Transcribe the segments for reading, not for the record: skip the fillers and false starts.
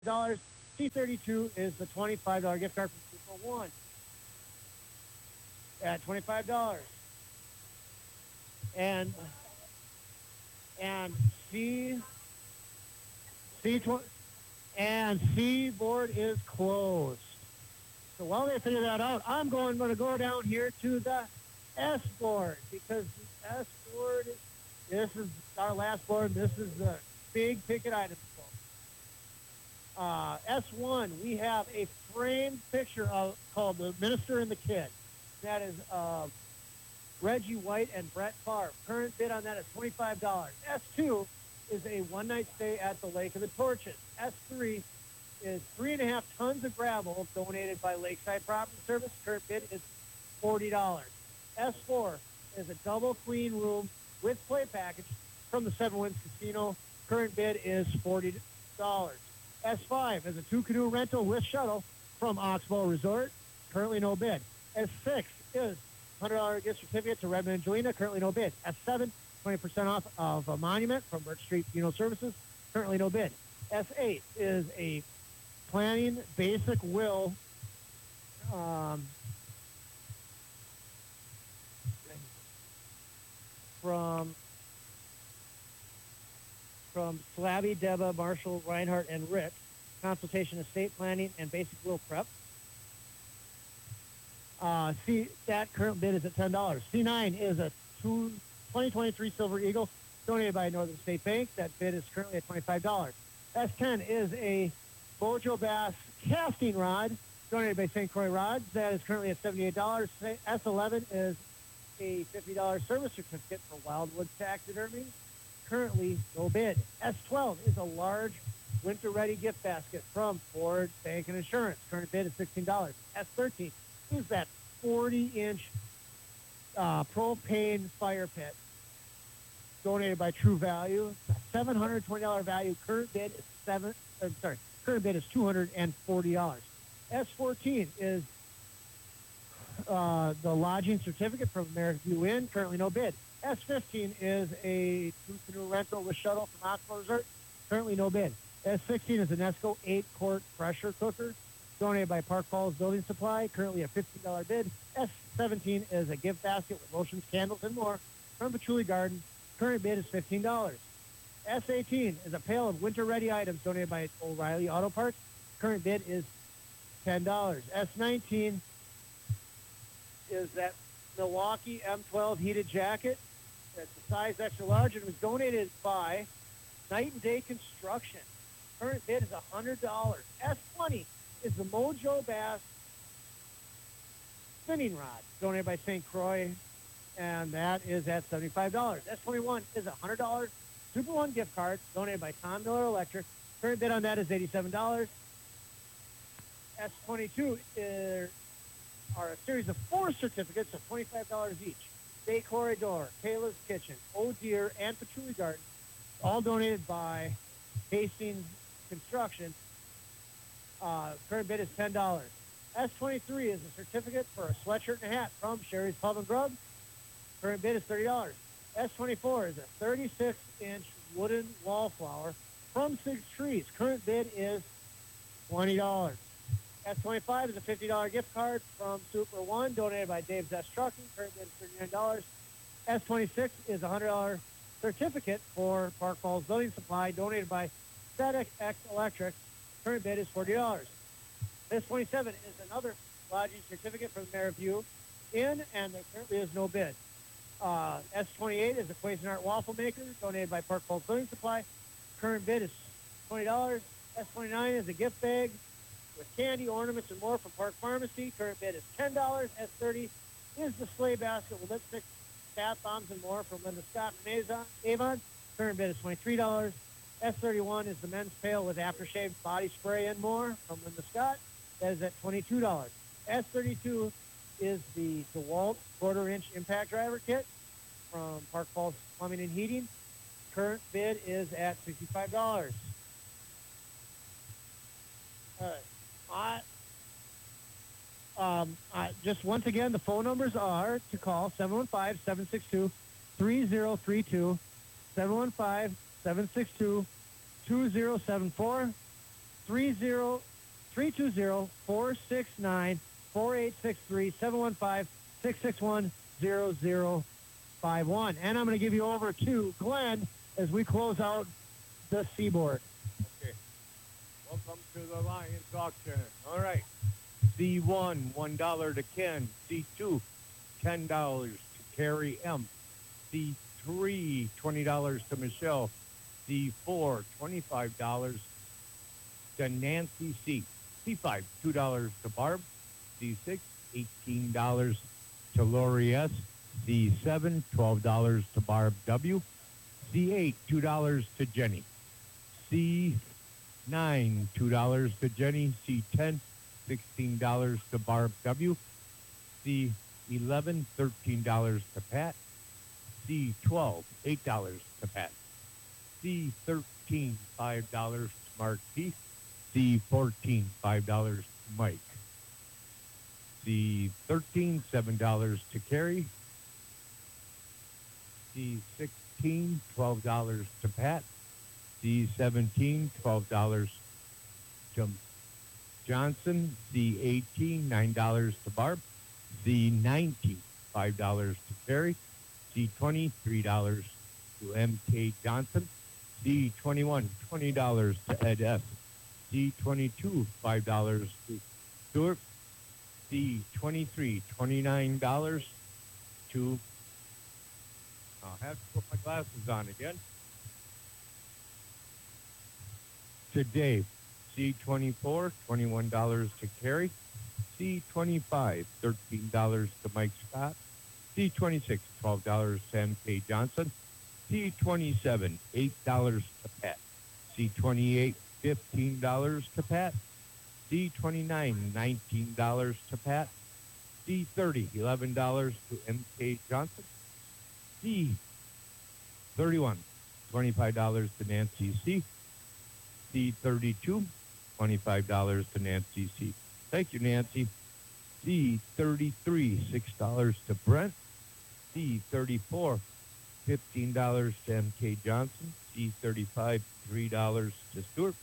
C32 is the $25 gift card from Super One at $25. And and C C and C board is closed. So while they figure that out, I'm going to go down here to the S board because the S board, this is our last board. This is the big ticket items. S1, we have a framed picture called The Minister and the Kid. That is Reggie White and Brett Favre. Current bid on that is $25. S2 is a one-night stay at the Lake of the Torches. S3 is 3.5 tons of gravel donated by Lakeside Property Service. Current bid is $40. S4 is a double clean room with play package from the Seven Winds Casino. Current bid is $40. S5 is a 2-canoe rental with shuttle from Oxbow Resort. Currently no bid. S6 is $100 gift certificate to Redmond and Galena. Currently no bid. S7, 20% off of a monument from Birch Street Funeral Services. Currently no bid. S8 is a planning basic will from Slabby, Deba, Marshall, Reinhardt, and Rick. Consultation, estate planning, and basic will prep. That current bid is at $10. C9 is a 2023 Silver Eagle donated by Northern State Bank. That bid is currently at $25. S10 is a Bojo Bass casting rod donated by St. Croix Rods. That is currently at $78. S11 is a $50 service certificate for Wildwood Taxidermy. Currently no bid. S12 is a large winter-ready gift basket from Ford Bank and Insurance. Current bid is $16. S13 is that 40-inch propane fire pit donated by True Value. $720 value. Current bid is current bid is $240. S14 is the lodging certificate from American View Inn. Currently no bid. S15 is a 2-canoe rental with shuttle from Oxbow Resort. Currently no bid. S16 is a Nesco 8-quart pressure cooker donated by Park Falls Building Supply. Currently a $15 bid. S17 is a gift basket with lotions, candles, and more from Patchouli Garden. Current bid is $15. S18 is a pail of winter-ready items donated by O'Reilly Auto Parts. Current bid is $10. S19 is that Milwaukee M12 heated jacket. That's a size extra large and was donated by Night and Day Construction. Current bid is $100. S20 is the Mojo Bass spinning rod donated by St. Croix, and that is at $75. S21 is a $100 Super One gift card donated by Tom Miller Electric. Current bid on that is $87. S22 are a series of 4 certificates of $25 each. Bay Corridor, Taylor's Kitchen, Oh Dear, and Patchouli Garden, all donated by Hastings Construction. Current bid is $10. S23 is a certificate for a sweatshirt and a hat from Sherry's Pub and Grub. Current bid is $30. S24 is a 36-inch wooden wallflower from Six Trees. Current bid is $20. S25 is a $50 gift card from Super One, donated by Dave's S Trucking. Current bid is $39. S26 is a $100 certificate for Park Falls Building Supply, donated by FedEx Electric. Current bid is $40. S27 is another lodging certificate from Maryview Inn, and there currently is no bid. S28 is a Cuisinart waffle maker, donated by Park Falls Building Supply. Current bid is $20. S29 is a gift bag with candy, ornaments, and more from Park Pharmacy. Current bid is $10. S30 is the sleigh basket with lipstick, bath bombs, and more from Linda Scott and Avon. Current bid is $23. S31 is the men's pail with aftershave, body spray, and more from Linda Scott. That is at $22. S32 is the DeWalt quarter-inch impact driver kit from Park Falls Plumbing and Heating. Current bid is at $65. Just once again, the phone numbers are to call 715-762-3032, 715-762-2074. 320-469-4863, 715-661-0051. And I'm going to give you over to Glenn as we close out the Seaboard. Okay. Welcome to the Lions auction. All right. C1, $1 to Ken. C2, $10 to Carrie M. C3, $20 to Michelle. C4, $25 to Nancy C. C5, $2 to Barb. C6, $18 to Lori S. C7, $12 to Barb W. C8, $2 to Jenny. C9, $2 to Jenny. C10, $16 to Barb W. C11, $13 to Pat. C12, $8 to Pat. C13, $5 to Mark P. C14, $5 to Mike. C13, $7 to Carrie. C16, $12 to Pat. C17, $12 to Johnson. C18, $9 to Barb. C19, $5 to Carrie. C20, $3 to MK Johnson. C21, $20 to Ed S. C22, $5 to Stuart. C23, $29 to, I'll have to put my glasses on again, to Dave. C24, $21 to Carrie. C25, $13 to Mike Scott. C26, $12 to MK Johnson. C27, $8 to Pat. C28, $15 to Pat. C29, $19 to Pat. C30, $11 to MK Johnson. C31, $25 to Nancy C. C32, $25 to Nancy C. Thank you, Nancy. C33, $6 to Brent. C34, $15 to MK Johnson. C35, $3 to Stuart.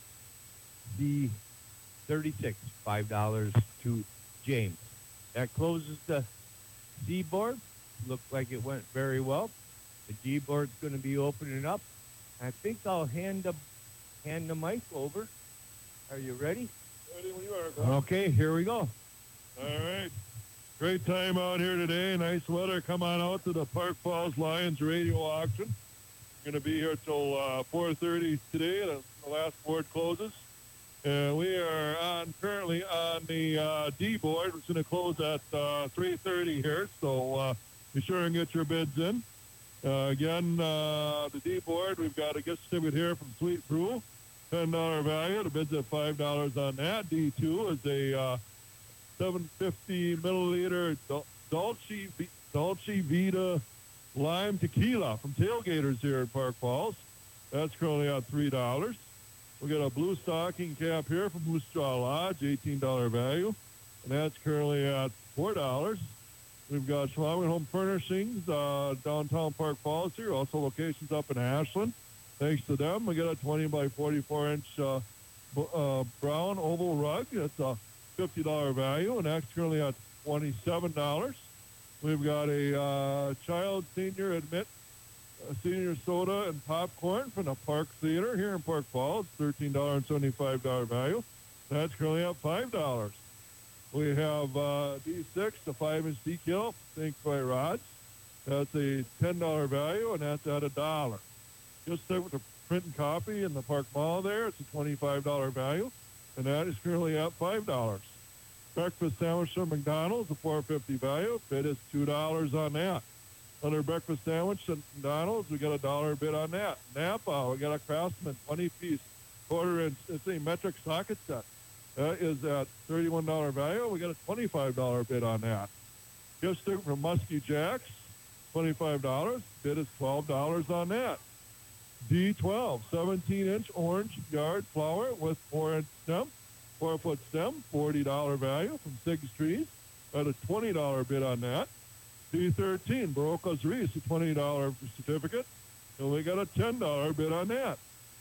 C36, $5 to James. That closes the C board. Looked like it went very well. The G board's going to be opening up. I think I'll hand the mic over. Are you ready? Ready when you are, Glenn. Okay, here we go. All right. Great time out here today. Nice weather. Come on out to the Park Falls Lions radio auction. We're going to be here till 4:30 today. The last board closes. We are currently on the D board. It's going to close at 3:30 here. So be sure and get your bids in. Again, the D board, we've got a gift certificate here from Sweet Brew. $10 value. The bid's at $5 on that. D2 is a 750 milliliter Dolce Vita Lime Tequila from Tailgaters here in Park Falls. That's currently at $3. We got a blue stocking cap here from Moose Jaw Lodge, $18 value, and that's currently at $4. We've got Schwabing Home Furnishings, downtown Park Falls here, also locations up in Ashland. Thanks to them, we got a 20 by 44 inch brown oval rug. That's a $50 value, and that's currently at $27. We've got a child senior admit senior soda and popcorn from the Park Theater here in Park Falls, $13.75 value. That's currently at $5. We have D6, the 5-inch decal, St. Croix rods. That's a $10 value, and that's at $1. Just stick with the print and copy in the Park Mall there. It's a $25 value, and that is currently at $5. Breakfast sandwich from McDonald's, a $4.50 value. Bid is $2 on that. Under breakfast sandwich at McDonald's, we got a $1 bid on that. Napa, we got a Craftsman 20-piece quarter-inch, it's a metric socket set. That is at $31 value. We got a $25 bid on that. Gift stick from Muskie Jacks, $25. Bid is $12 on that. D12, 17-inch orange yard flower with 4-inch stem, 4-foot stem, $40 value from Sig's Trees. Got a $20 bid on that. D13, Barocas Reese, a $20 certificate, and we got a $10 bid on that.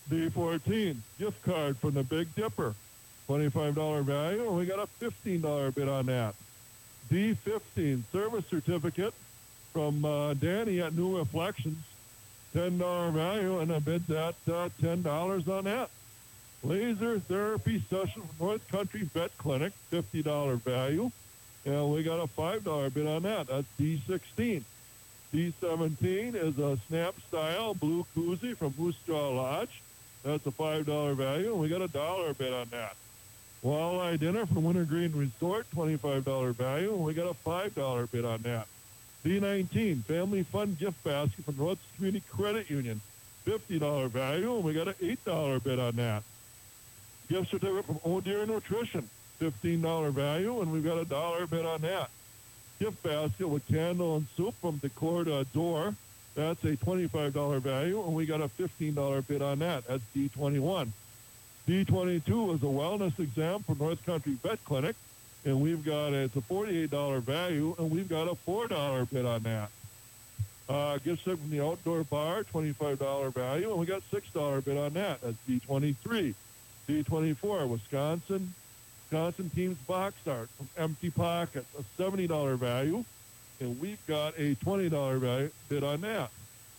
D14, gift card from the Big Dipper, $25 value, and we got a $15 bid on that. D15, service certificate from Danny at New Reflections, $10 value, and a bid's at $10 on that. Laser therapy session from North Country Vet Clinic, $50 value, and we got a $5 bid on that. That's D16. D17 is a Snap Style blue koozie from Moose Jaw Lodge. That's a $5 value, and we got a $1 bid on that. Walleye dinner from Wintergreen Resort, $25 value, and we got a $5 bid on that. D19, family fun gift basket from Rhodes Community Credit Union, $50 value, and we got an $8 bid on that. Gift certificate from Oh Deer Nutrition, $15 value, and we've got a $1 bid on that. Gift basket with candle and soup from Decor to Adore. That's a $25 value, and we got a $15 bid on that. That's D21. D22 is a wellness exam from North Country Vet Clinic, and we've got it's a $48 value, and we've got a $4 bid on that. Gift set from the Outdoor Bar, $25 value, and we got $6 bid on that. That's D23. D24, Wisconsin Teams Box Art from Empty Pockets, a $70 value, and we've got a $20 value bid on that.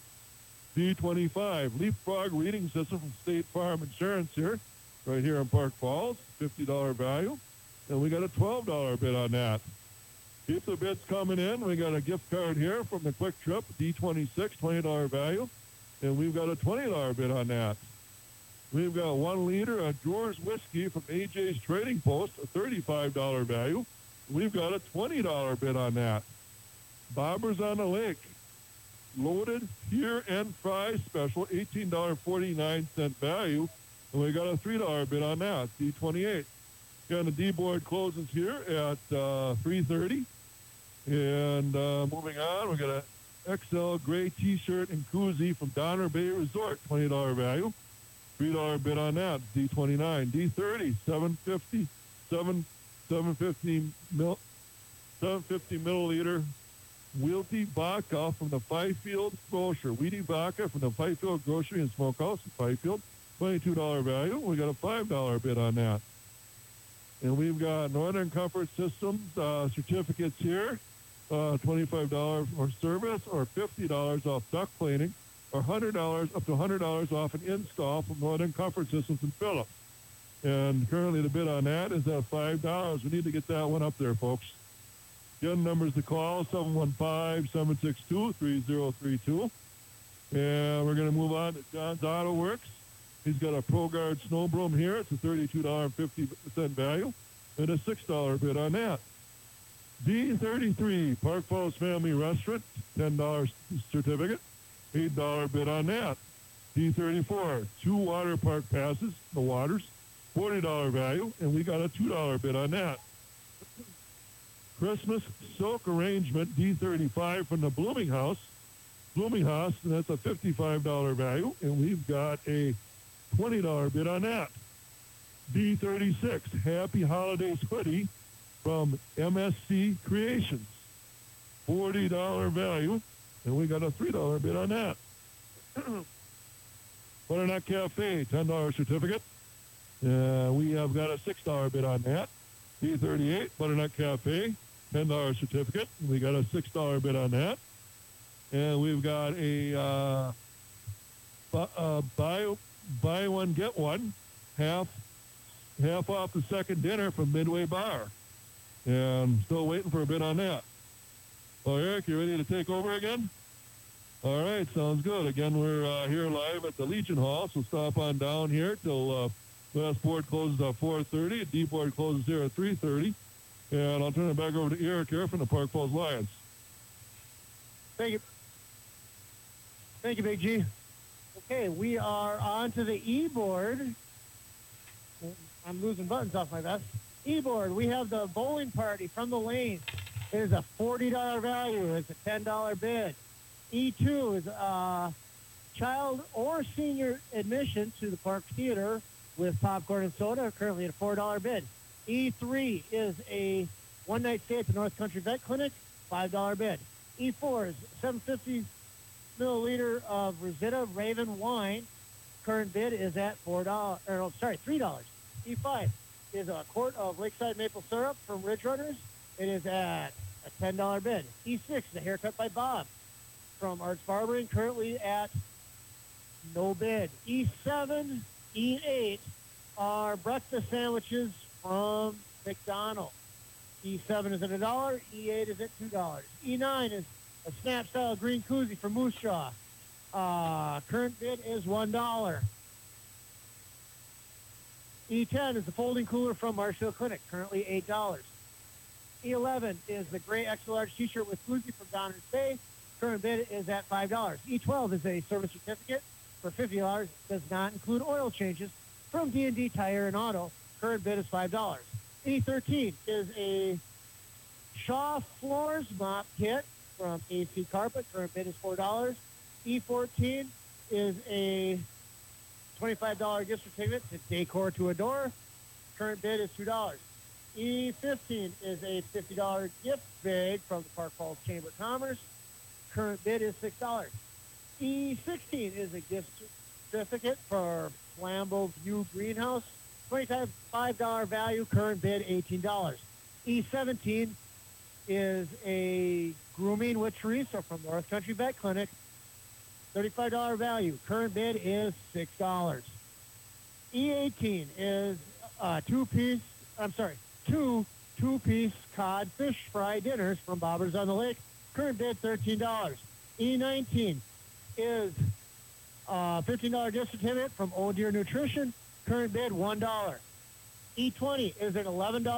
D25, Leapfrog Reading System from State Farm Insurance here, right here in Park Falls, $50 value, and we got a $12 bid on that. Keep the bids coming in. We got a gift card here from the Quick Trip, D26, $20 value, and we've got a $20 bid on that. We've got 1 liter of Drawers Whiskey from AJ's Trading Post, a $35 value. We've got a $20 bid on that. Bobbers on the Lake, loaded here and fry special, $18.49 value, and we got a $3 bid on that, D28. And the D-board closes here at 3:30. And moving on, we got an XL gray T-shirt and koozie from Donner Bay Resort, $20 value. $3 bid on that, D29. D30, 750 milliliter Wilty Vodka from the Fifield Grocer. Wheaty Vodka from the Fifield Grocery and Smokehouse in Fifield, $22 value. We got a $5 bid on that. And we've got Northern Comfort Systems certificates here, $25 for service or $50 off duct cleaning, or $100 up to $100 off an install from Northern Comfort Systems in Phillips. And currently the bid on that is at $5. We need to get that one up there, folks. Again, numbers to call, 715-762-3032. And we're going to move on to John's Auto Works. He's got a ProGuard snow broom here. It's a $32.50 value and a $6 bid on that. D33, Park Falls Family Restaurant, $10 certificate, $8 bid on that. D34, 2 water park passes, the waters, $40 value, and we got a $2 bid on that. Christmas silk arrangement, D35 from the Blooming House, and that's a $55 value, and we've got a $20 bid on that. D36, Happy Holidays hoodie from MSC Creations, $40 value, and we got a $3 bid on that. Butternut Cafe, $10 certificate. We have got a $6 bid on that. D38, Butternut Cafe, $10 certificate. We got a $6 bid on that. And we've got a buy one, get one, half off the second dinner from Midway Bar. And still waiting for a bid on that. Well, Eric, you ready to take over again? All right, sounds good. Again, we're here live at the Legion Hall, so stop on down here till last board closes at 4:30. D board closes here at 3:30. And I'll turn it back over to Eric here from the Park Falls Lions. Thank you. Thank you, Big G. Okay, we are on to the E-board. I'm losing buttons off my vest. E-board, we have the bowling party from the lane. It is a $40 value. It's a $10 bid. E2 is child or senior admission to the Park Theater with popcorn and soda, currently at a $4 bid. E3 is a one-night stay at the North Country Vet Clinic, $5 bid. E4 is 750 milliliter of Rosetta Raven wine Current bid is at $4. Or no, sorry, $3. E5 is a quart of Lakeside maple syrup from Ridge Runners. It is at a $10 bid. E6 is a haircut by Bob from Arts Barbering, currently at no bid. E7, E8 are breakfast sandwiches from McDonald's. E7 is at $1. E8 is at $2. E9 is a snap-style green koozie from Moose Jaw. Current bid is $1. E10 is the folding cooler from Marshfield Clinic, currently $8. E11 is the gray extra large t-shirt with koozie from Downers Bay. Current bid is at $5. E12 is a service certificate for $50. Does not include oil changes from D&D Tire and Auto. Current bid is $5. E13 is a Shaw Floors mop kit from AC Carpet. Current bid is $4. E14 is a $25 gift certificate to Decor to Adore. Current bid is $2. E15 is a $50 gift bag from the Park Falls Chamber of Commerce. Current bid is $6. E16 is a gift certificate for Flambeau View Greenhouse. $25 value, current bid $18. E17 is a grooming with Teresa from North Country Vet Clinic. $35 value, current bid is $6. E18 is two two-piece cod fish fry dinners from Bobbers on the Lake. Current bid $13. E19 is a $15 gift certificate from Old Deer Nutrition. Current bid $1. E20 is an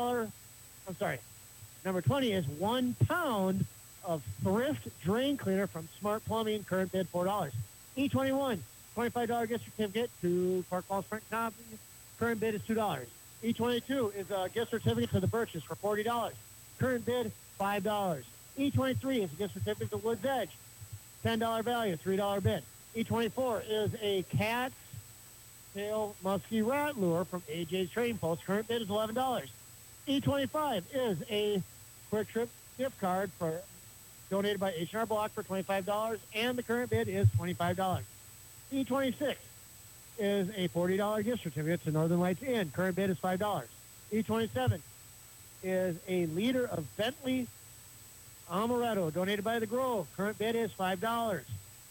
number 20 is 1 pound of thrift drain cleaner from Smart Plumbing. Current bid $4. E21, $25 gift certificate to Park Falls Front Coffee. Current bid is $2. E22 is a gift certificate to the Birches for $40. Current bid $5. E23 is a gift certificate to Woods Edge. $10 value, $3 bid. E24 is a cat's tail musky rat lure from AJ's Trading Post. Current bid is $11. E25 is a Quick Trip gift card donated by H&R Block for $25, and the current bid is $25. E26 is a $40 gift certificate to Northern Lights Inn. Current bid is $5. E27 is a liter of Bentley Amaretto donated by The Grove. Current bid is $5.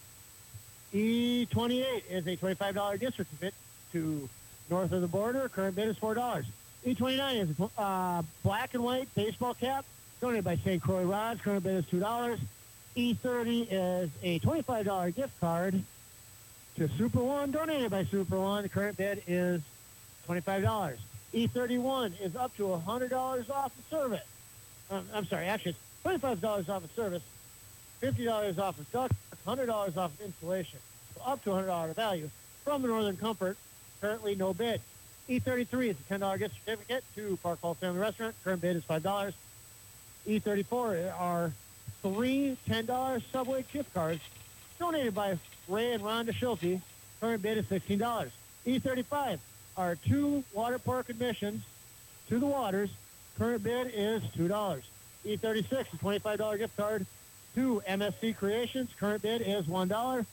E28 is a $25 gift certificate to North of the Border. Current bid is $4. E29 is a black and white baseball cap donated by St. Croix Rods. Current bid is $2. E30 is a $25 gift card to Super One, donated by Super One. The current bid is $25. E31 is up to $100 off the service. Actually, it's $25 off of service, $50 off of duct, $100 off of installation, so up to $100 value from the Northern Comfort. Currently no bid. E33 is a $10 gift certificate to Park Hall Family Restaurant. Current bid is $5. E34 are three $10 Subway gift cards donated by Ray and Rhonda Schulte. Current bid is $16. E35 are 2 water park admissions to the waters. Current bid is $2. E36 is a $25 gift card to MSC Creations. Current bid is $1.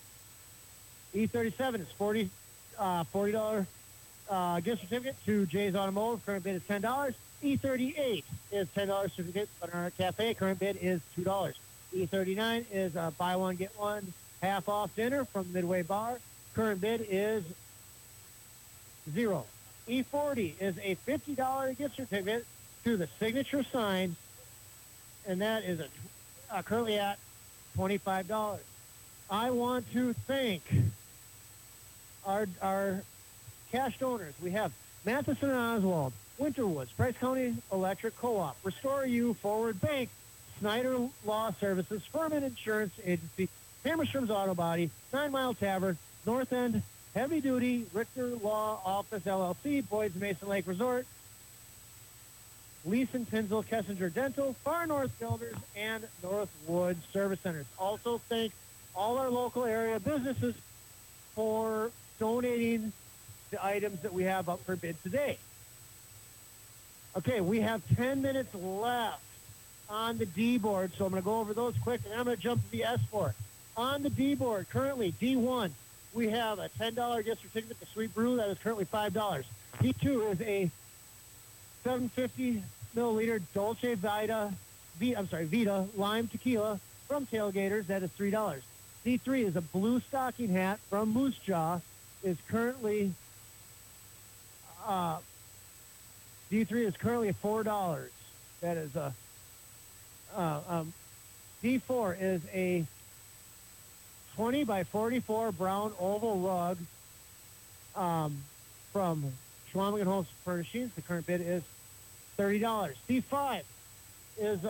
E37 is $40 gift certificate to Jay's Automotive. Current bid is $10. E38 is $10 certificate to Bernard Cafe. Current bid is $2. E39 is a buy one, get one half off dinner from Midway Bar. Current bid is $0. E40 is a $50 gift certificate to the Signature Sign, and that is currently at $25. I want to thank our cash donors. We have Matheson and Oswald, Winterwoods, Price County Electric Co-op, Restore You, Forward Bank, Snyder Law Services, Furman Insurance Agency, Hammerstrom's Auto Body, 9 Mile Tavern, North End Heavy Duty, Richter Law Office LLC, Boyd's Mason Lake Resort, Leeson, Tinsel, Kessinger Dental, Far North Builders, and Northwood Service Centers. Also thank all our local area businesses for donating the items that we have up for bid today. Okay, we have 10 minutes left on the D board, so I'm going to go over those quick, and I'm going to jump to the S board. On the D board, currently D1, we have a $10 gift certificate to Sweet Brew that is currently $5. D2 is a 750 milliliter Dolce Vita lime tequila from Tailgaters that is $3. D3 is a blue stocking hat from Moose Jaw, is currently D3 is currently $4. That is a D4 is a 20 by 44 brown oval rug from Schwamigan Homes Furnishings. The current bid is $30. D5 is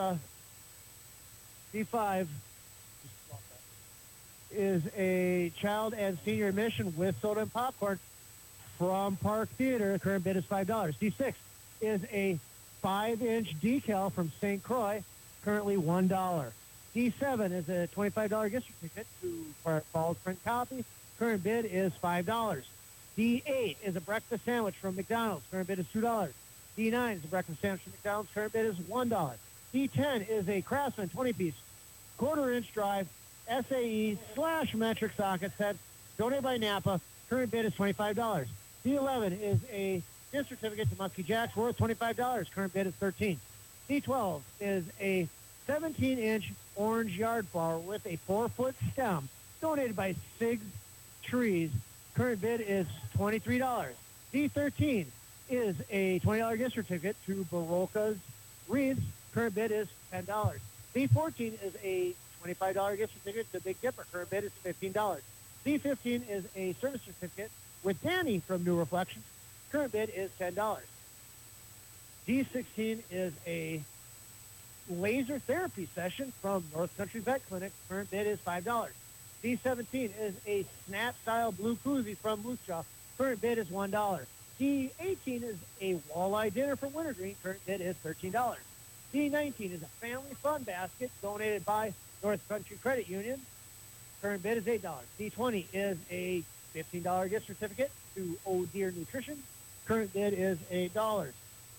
a child and senior admission with soda and popcorn from Park Theater. The current bid is $5. D6 is a 5-inch decal from St. Croix, currently $1. D7 is a $25 gift certificate to Park Falls print copy. Current bid is $5. D8 is a breakfast sandwich from McDonald's. Current bid is $2. D9 is a breakfast sandwich from McDonald's. Current bid is $1. D10 is a Craftsman 20-piece quarter-inch drive SAE/metric socket set donated by Napa. Current bid is $25. D11 is a gift certificate to Muskie Jacks worth $25. Current bid is $13. D12 is a 17-inch orange yard flower with a 4-foot stem donated by Sig's Trees. Current bid is $23. D13 is a $20 gift certificate to Barocca's Wreaths. Current bid is $10. D14 is a $25 gift certificate to Big Dipper. Current bid is $15. D15 is a service certificate with Danny from New Reflections. Current bid is $10. D16 is a laser therapy session from North Country Vet Clinic. Current bid is $5. D17 is a snap-style blue koozie from Moose Jaw. Current bid is $1. D18 is a walleye dinner from Wintergreen. Current bid is $13. D19 is a family fun basket donated by North Country Credit Union. Current bid is $8. D20 is a $15 gift certificate to Oh Deer Nutrition. Current bid is $8.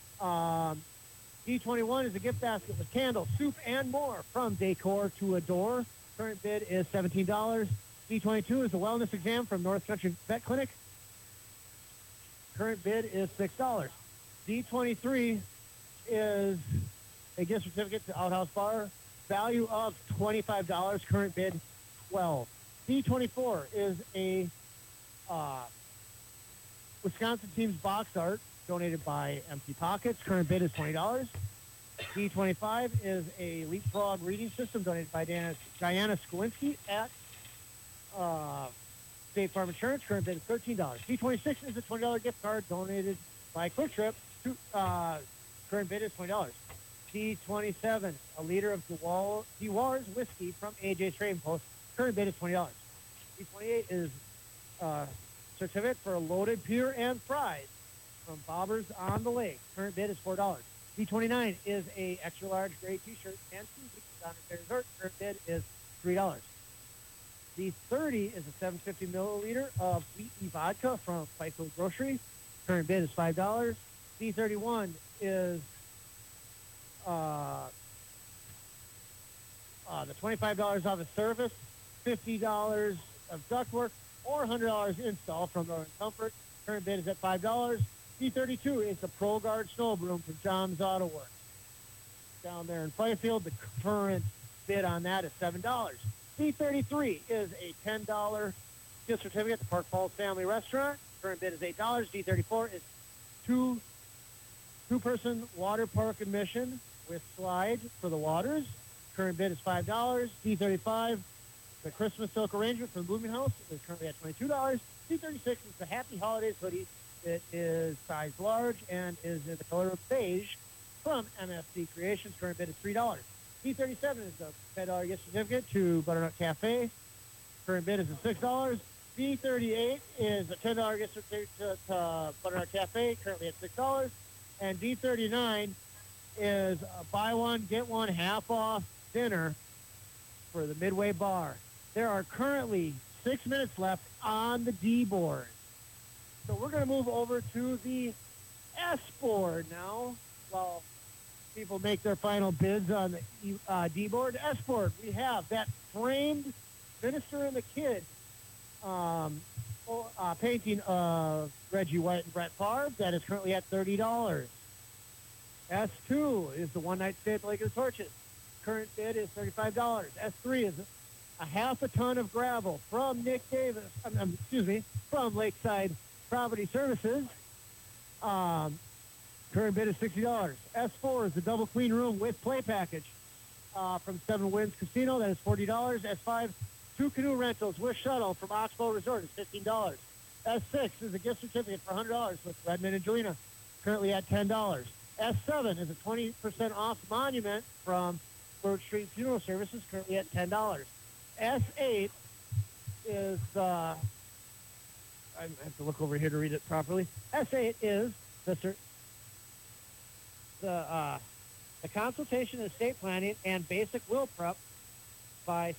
D21 is a gift basket with candles, soup, and more from Decor to Adore. Current bid is $17. D22 is a wellness exam from North Country Vet Clinic. Current bid is $6. D23 is a gift certificate to Outhouse Bar. Value of $25. Current bid $12. D24 is a Wisconsin Teams box art donated by Empty Pockets. Current bid is $20. D25 is a Leapfrog reading system donated by Diana Skowinski at State Farm Insurance. Current bid is $13. D26 is a $20 gift card donated by Quick Trip. Current bid is $20. D27, a liter of DeWars whiskey from AJ's Trading Post. Current bid is $20. D28 is a certificate for loaded pure and fries from Bobbers on the Lake. Current bid is $4. D29 is a extra large gray T-shirt and koozie on the Resort. Current bid is $3. D30 is a 750 milliliter of wheaty vodka from FICO Grocery. Current bid is $5. D31 is the $25 off a service, $50 of ductwork, or $100 install from Northern Comfort. Current bid is at $5. D32 is the Pro Guard snow broom from John's Auto Works. Down there in Fifield, the current bid on that is $7. D33 is a $10 gift certificate to Park Falls Family Restaurant. Current bid is $8. D34 is two-person water park admission with slide for the waters. Current bid is $5. D35, the Christmas silk arrangement from Blooming House is currently at $22. D36 is the Happy Holidays hoodie. It is size large and is in the color of beige from MFC Creations. Current bid is $3. D37 is a $10 gift certificate to Butternut Cafe. Current bid is at $6. D38 is a $10 gift certificate to Butternut Cafe, currently at $6. And D39 is a buy one, get one half off dinner for the Midway Bar. There are currently 6 minutes left on the D board. So we're going to move over to the S board now while people make their final bids on the D board. S board, we have that framed Minister and the Kid painting of Reggie White and Brett Favre. That is currently at $30. S2 is the one-night stay at the Lake of the Torches. Current bid is $35. S3 is a half a ton of gravel from Nick Davis, from Lakeside Property Services. Current bid is $60. S4 is the double queen room with play package from Seven Winds Casino. That is $40. S5, 2 canoe rentals with shuttle from Oxbow Resort is $15. S6 is a gift certificate for $100 with Redmond and Jelena, currently at $10. S7 is a 20% off monument from Birch Street Funeral Services, currently at $10. S8 is, I have to look over here to read it properly. S8 is the consultation of estate planning and basic will prep by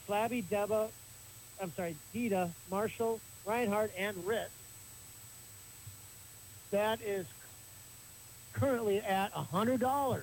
Dita, Marshall, Reinhardt, and Ritz. That is currently at $100.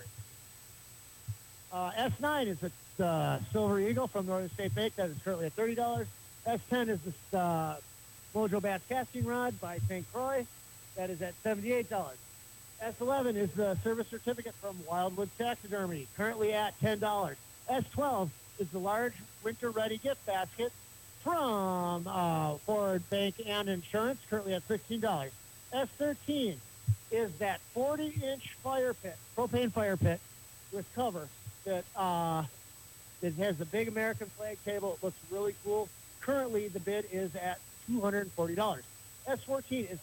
S9 is the Silver Eagle from Northern State Bank. That is currently at $30. S10 is the Mojo Bass Casting Rod by St. Croix. That is at $78. S11 is the service certificate from Wildwood Taxidermy, currently at $10. S12 is the large winter-ready gift basket from Ford Bank and Insurance, currently at $16. S13 is that 40-inch fire pit, propane fire pit with cover that it has the big American flag table. It looks really cool. Currently, the bid is at $240. S14 is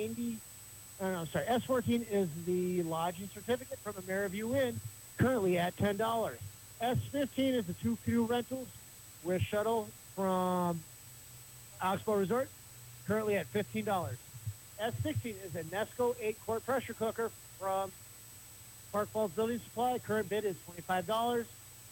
S14 is the lodging certificate from Ameriview Inn, currently at $10. S15 is the 2 canoe rentals with shuttle from Oxbow Resort, currently at $15. S16 is a Nesco 8-quart pressure cooker from Park Falls Building Supply. Current bid is $25.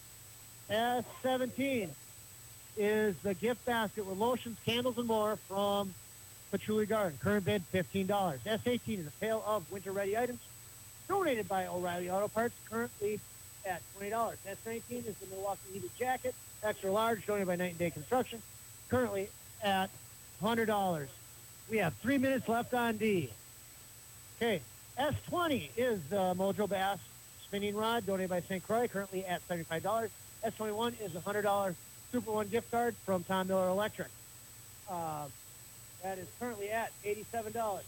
S17 is the gift basket with lotions, candles, and more from Patchouli Garden. Current bid $15. S18 is a pail of winter-ready items donated by O'Reilly Auto Parts, currently at $20. S19 is the Milwaukee heated jacket, extra large, donated by Night and Day Construction, currently at $100. We have 3 minutes left on D. Okay, S20 is the Mojo Bass spinning rod, donated by St. Croix, currently at $75. S21 is a $100 Super One gift card from Tom Miller Electric. That is currently at $87.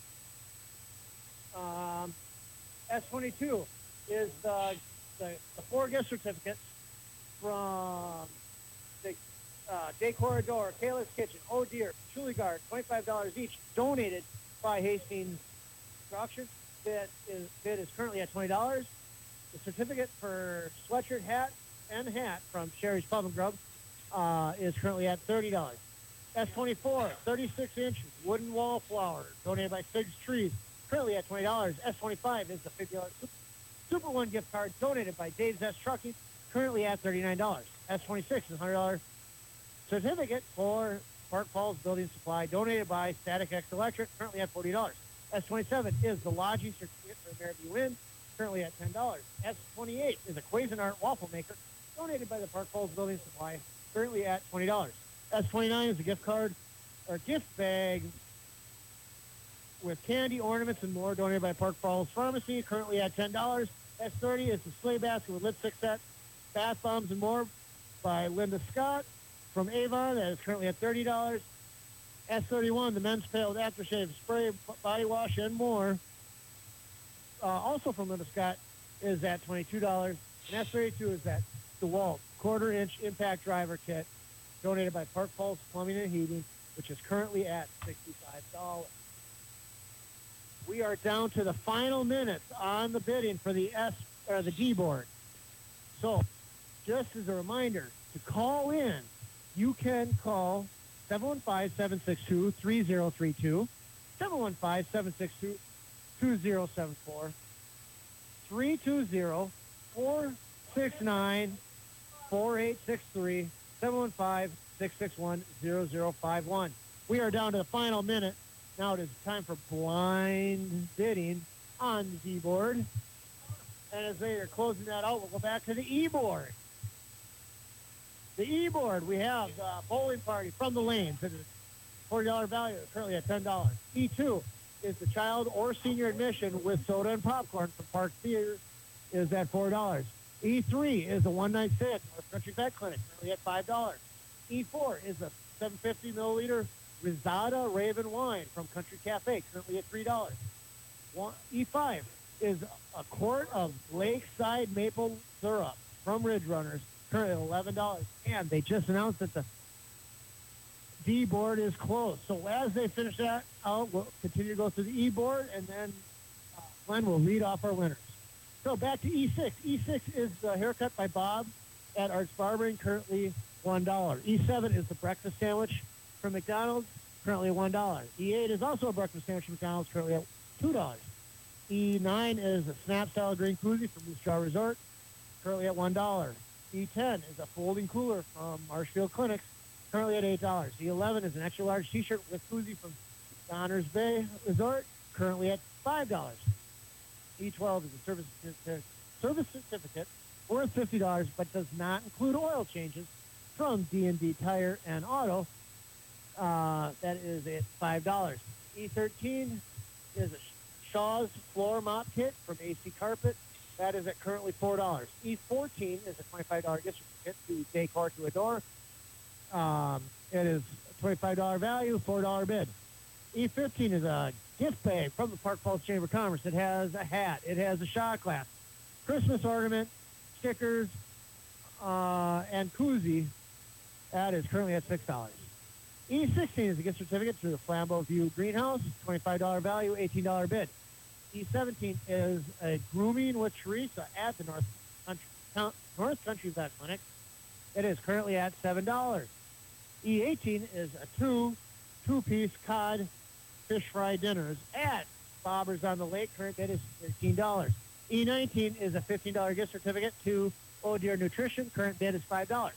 S22 is the 4 gift certificates from the Decorador, Kayla's Kitchen, Oh Dear, Patchouli Guard, $25 each, donated by Hastings Construction. Bid is currently at $20. The certificate for sweatshirt, hat, and hat from Sherry's Pub and Grub is currently at $30. S24, 36-inch wooden wallflower, donated by Figs Trees, currently at $20. S25 is the $50 Super One gift card, donated by Dave's S Trucking, currently at $39. S26 is a $100 certificate for Park Falls Building Supply, donated by Static X Electric, currently at $40. S27 is the lodging certificate for Ameriview Inn, currently at $10. S28 is a Cuisinart waffle maker, donated by the Park Falls Building Supply, currently at $20. S29 is a gift card or gift bag with candy, ornaments, and more, donated by Park Falls Pharmacy, currently at $10. S30 is the sleigh basket with lipstick set, bath bombs, and more by Linda Scott from Avon. That is currently at $30. S31, the men's pail with aftershave, spray, body wash, and more, also from Linda Scott, is at $22. And S32 is that DeWalt quarter-inch impact driver kit, donated by Park Falls Plumbing and Heating, which is currently at $65. We are down to the final minutes on the bidding for the D board. So, just as a reminder, to call in, you can call 715-762-3032, 715-762-2074, 320-469-4863, 715-661-0051. We are down to the final minute. Now it is time for blind bidding on the D board. And as they are closing that out, we'll go back to the E board. The E board, we have the bowling party from the lanes. It is $40 value, currently at $10. E2 is the child or senior admission with soda and popcorn from Park Theater is at $4. E3 is a one-night stay at North Country Vet Clinic, currently at $5. E4 is a 750 milliliter Risada Raven wine from Country Cafe, currently at $3. E5 is a quart of Lakeside maple syrup from Ridge Runners, currently at $11. And they just announced that the D board is closed. So as they finish that out, we'll continue to go through the E board, and then Glenn will read off our winners. So back to E6. E6 is the haircut by Bob at Arts Barbering, currently $1. E7 is the breakfast sandwich from McDonald's, currently $1. E8 is also a breakfast sandwich from McDonald's, currently at $2. E9 is a snap-style green koozie from Moose Jaw Resort, currently at $1. E10 is a folding cooler from Marshfield Clinics, currently at $8. E11 is an extra-large T-shirt with koozie from Donner's Bay Resort, currently at $5. E12 is a service certificate worth $50, but does not include oil changes from D&D Tire and Auto. That is at $5. E13 is a Shaw's floor mop kit from AC Carpet. That is at currently $4. E14 is a $25 gift certificate to Decor to Adore. It is a $25 value, $4 bid. E15 is a gift bag from the Park Falls Chamber of Commerce. It has a hat. It has a shot glass, Christmas ornament, stickers, and koozie. That is currently at $6. E16 is a gift certificate to the Flambeau View Greenhouse, $25 value, $18 bid. E17 is a grooming with Teresa at the North Country Vet Clinic. It is currently at $7. E18 is a two-piece cod fish fry dinners at Bobber's on the Lake. Current bid is $13. E19 is a $15 gift certificate to Oh Dear Nutrition. Current bid is $5.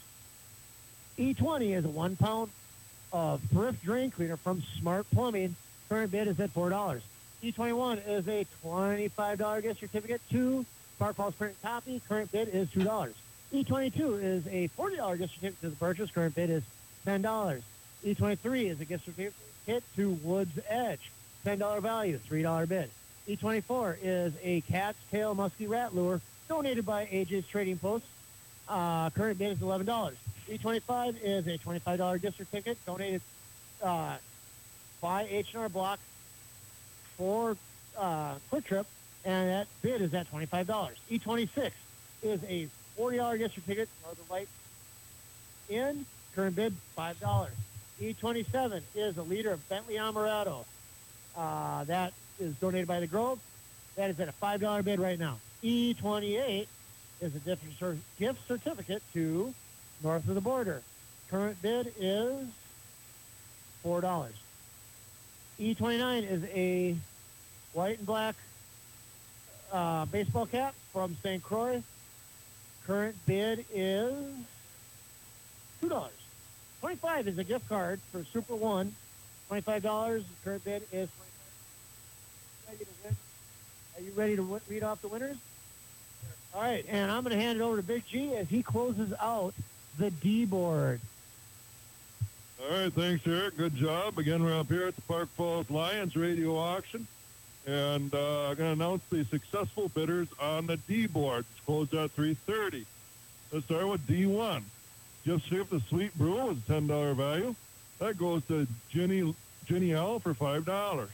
E20 is a 1 pound of thrift drain cleaner from Smart Plumbing. Current bid is at $4. E21 is a $25 gift certificate to Park Falls Print and Copy. Current bid is $2. E22 is a $40 gift certificate to the Burgess. Current bid is $10. E23 is a gift certificate to Woods Edge. $10 value, $3 bid. E24 is a Cat's Tail Musky Rat Lure donated by AJ's Trading Post. Current bid is $11. E25 is a $25 gift certificate donated by H&R Block for Quick Trip, and that bid is at $25. E26 is a $40 gift certificate for the Light Inn. Current bid, $5. E27 is a liter of Bentley Amaretto. That is donated by the Grove. That is at a $5 bid right now. E28 is a gift certificate to North of the Border. Current bid is $4. E29 is a white and black baseball cap from St. Croix. Current bid is $2. 25 is a gift card for Super One. $25. Current bid is $25. Ready to win? Are you ready to read off the winners? All right, and I'm going to hand it over to Big G as he closes out the D board. All right, thanks, Eric. Good job. Again, we're up here at the Park Falls Lions radio auction, and I'm going to announce the successful bidders on the D board, which closed at 3:30. Let's start with D1. Gift certificate to Sweet Brew is a $10 value. That goes to Ginny L for $5.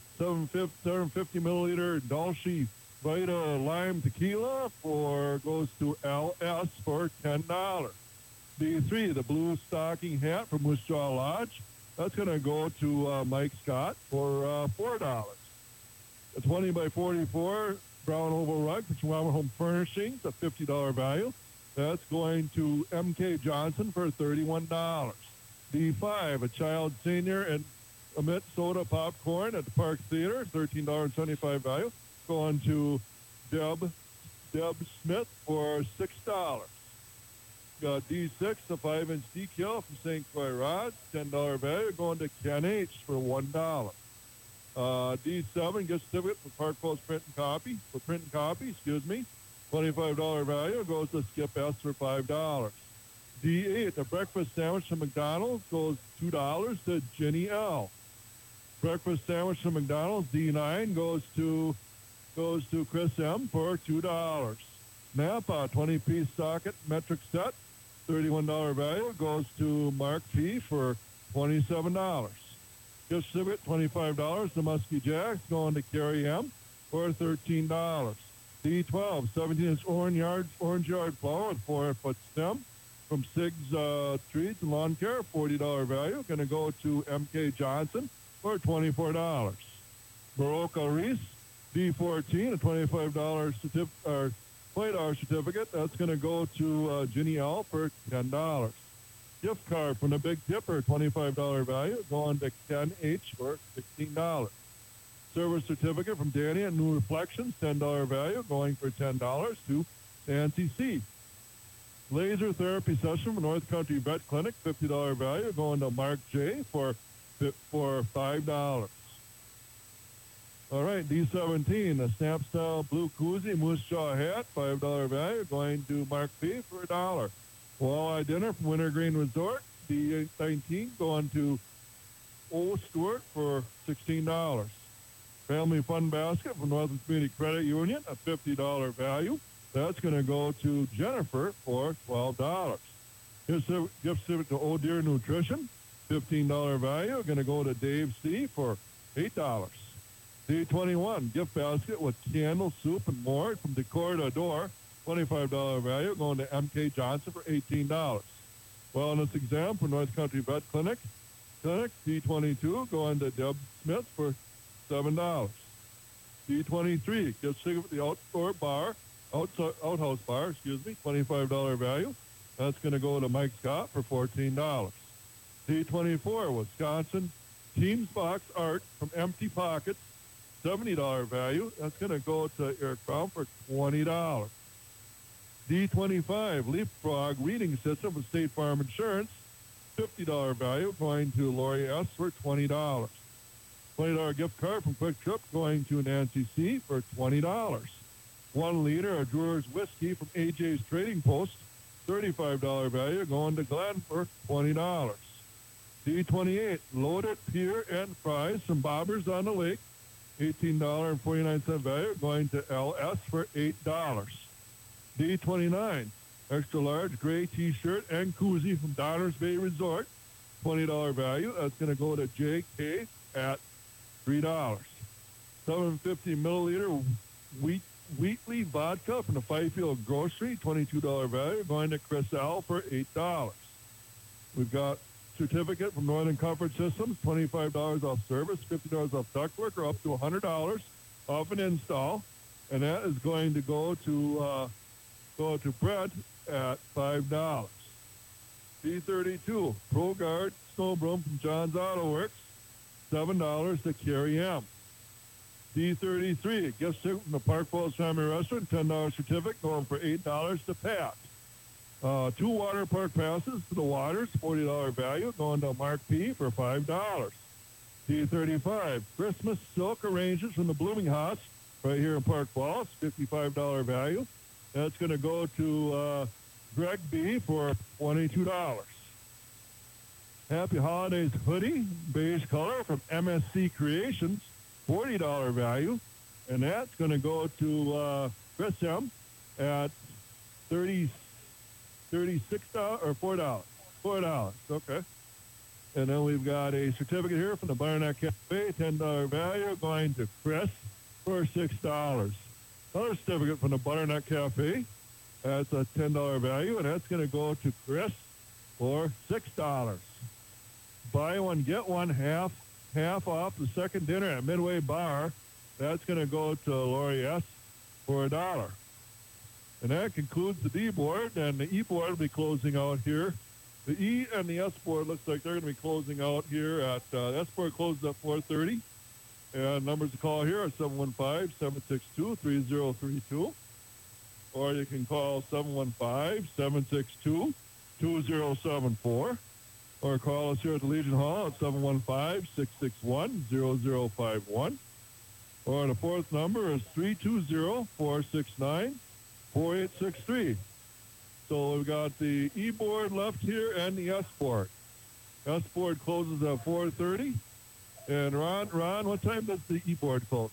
750 milliliter Dolce Vita Lime Tequila goes to LS for $10. D3, the blue stocking hat from Moose Jaw Lodge. That's going to go to Mike Scott for $4. The 20 by 44 brown oval rug from Chihuahua Home Furnishings, a $50 value. That's going to M.K. Johnson for $31. D5, a child senior and Amit soda popcorn at the Park Theater, $13.75 value. Going to Deb Smith for $6. Got D6, a 5-inch decal from St. Croix Rods, $10 value, going to Ken H for $1. D7, gift certificate for Park Falls Print and Copy, $25 value, goes to Skip S for $5. D8, the breakfast sandwich from McDonald's goes $2 to Jenny L. Breakfast sandwich from McDonald's, D9, goes to Chris M for $2. Napa, 20-piece socket metric set, $31 value, goes to Mark P for $27. Gift certificate, $25 to Muskie Jacks, going to Carrie M for $13. D12, 17-inch orange yard flower with 4-foot stem from Sig's Treats and Lawn Care, $40 value, going to go to M.K. Johnson for $24. Baroka Reese, D14, a $25 $20 certificate. That's going to go to Ginny L for $10. Gift card from the Big Tipper, $25 value, going to Ken H for $16. Service certificate from Danny at New Reflections, $10 value, going for $10 to Nancy C. Laser therapy session from North Country Vet Clinic, $50 value, going to Mark J for $5. All right, D17, a snap style blue koozie moose jaw hat, $5 value, going to Mark P for $1. Walleye dinner from Wintergreen Resort, D19, going to O Stewart for $16. Family fun basket from Northern Community Credit Union, a $50 value. That's going to go to Jennifer for $12. Gift certificate to Oh Deer Nutrition, $15 value, going to go to Dave C for $8. D21, gift basket with candle, soup, and more from Decor to Door, $25 value, going to M.K. Johnson for $18. Wellness exam for North Country Vet Clinic, D22, going to Deb Smith for $7. D23, gift certificate the Outhouse Bar, $25 value. That's going to go to Mike Scott for $14. D24, Wisconsin Teams Box Art from Empty Pockets, $70 value. That's going to go to Eric Brown for $20. D25, Leapfrog Reading System with State Farm Insurance, $50 value, going to Lori S for $20. $20 gift card from Quick Trip going to Nancy C for $20. 1 liter of Brewer's Whiskey from AJ's Trading Post, $35 value, going to Glenn for $20. D28, loaded pier and fries from Bobbers on the Lake, $18.49 value, going to LS for $8. D29, extra large gray T-shirt and koozie from Downers Bay Resort, $20 value. That's going to go to JK at $3. 750 milliliter Wheatley vodka from the Fifield Grocery, $22 value, going to Chris L for $8. We've got certificate from Northern Comfort Systems, $25 off service, $50 off ductwork, or up to $100 off an install, and that is going to go to Brett at $5. D32, Pro Guard Snow Broom from John's Auto Works, $7 to Carrie M. D33, gift certificate from the Park Falls Family Restaurant, $10 certificate, going for $8 to Pat. 2 water park passes to the Waters, $40 value, going to Mark P for $5. D35, Christmas silk arrangements from the Blooming House right here in Park Falls, $55 value. That's going to go to Greg B for $22. Happy Holidays hoodie, beige color from MSC Creations, $40 value. And that's going to go to Chris M at $36 or $4. Okay. And then we've got a certificate here from the Butternut Cafe, $10 value, going to Chris for $6. Another certificate from the Butternut Cafe, that's a $10 value, and that's going to go to Chris for $6. Buy one, get one, half off the second dinner at Midway Bar. That's going to go to Lori S for $1. And that concludes the D board, and the E board will be closing out here. The E and the S board looks like they're going to be closing out here at, the S board closes at 4:30. And numbers to call here are 715-762-3032. Or you can call 715-762-2074. Or call us here at the Legion Hall at 715-661-0051. Or the fourth number is 320-469-4863. So we've got the E board left here and the S board. S board closes at 4:30. And Ron, what time does the E board close?